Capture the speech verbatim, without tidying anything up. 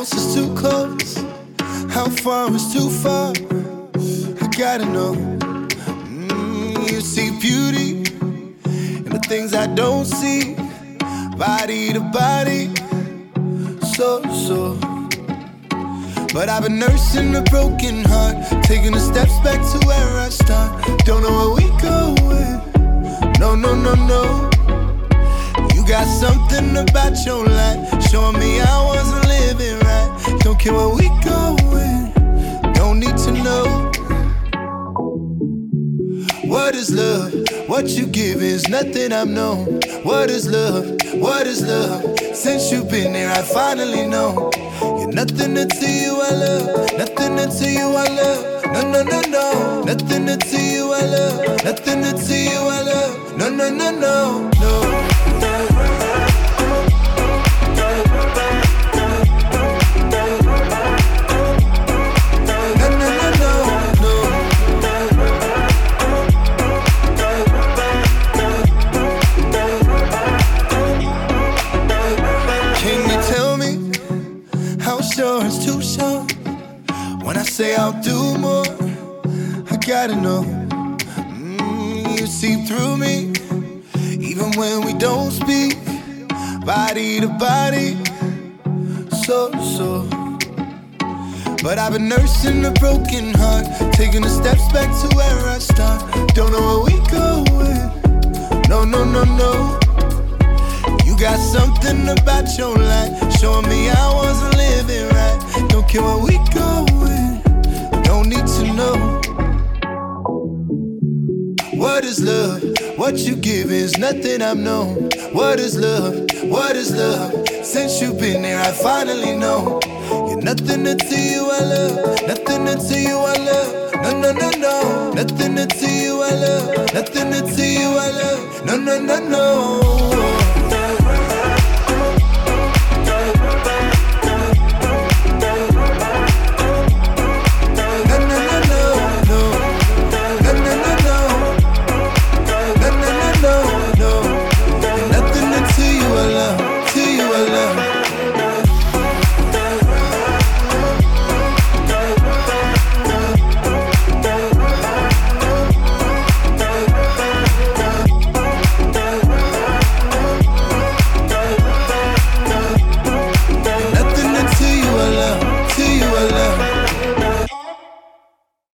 close is too close? How far is too far? I gotta know. Mm, you see beauty in the things I don't see. Body to body, so, so. But I've been nursing a broken heart, taking the steps back to where I start. Don't know where we going. No, no, no, no. You got something about your life, showing me I wasn't living right. Don't care where we going, don't need to know. What is love? What you give is nothing I've known. What is love? What is love? Since you've been here, I finally know. You're nothing until you I love. Nothing until you I love. No, no, no, no. Nothing until you I love. Nothing until you I love. No, no, no, no, no. It's too short. When I say I'll do more, I gotta know. Mm, you see through me, even when we don't speak. Body to body, so, so. But I've been nursing a broken heart, taking the steps back to where I start. Don't know where we going. No, no, no, no. You got something about your life, showing me I wasn't living right. Don't care where we going, don't need to know. What is love? What you give is nothing I've known. What is love? What is love? Since you've been here, I finally know. You're nothing until you I love. Nothing until you I love. No, no, no, no. Nothing until you I love. Nothing until you I love. No, no, no, no.